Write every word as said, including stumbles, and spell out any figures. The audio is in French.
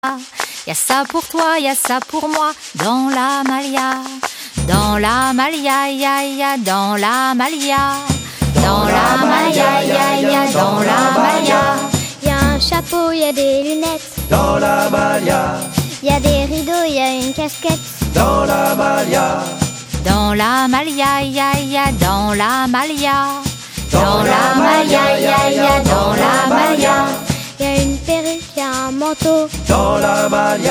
Y a ça pour toi, y a ça pour moi, dans la Malia. Dans la Malia, ya ya, dans la Malia. Dans la Malia, ya ya, dans la Malia. Y a un chapeau, y a des lunettes. Dans la Malia. Y a des rideaux, y a une casquette. Dans la Malia. Dans la Malia, ya ya, dans la Malia. Dans la Malia, ya ya, dans la Malia. Y a une perruque, y a un manteau. Dans la Malia.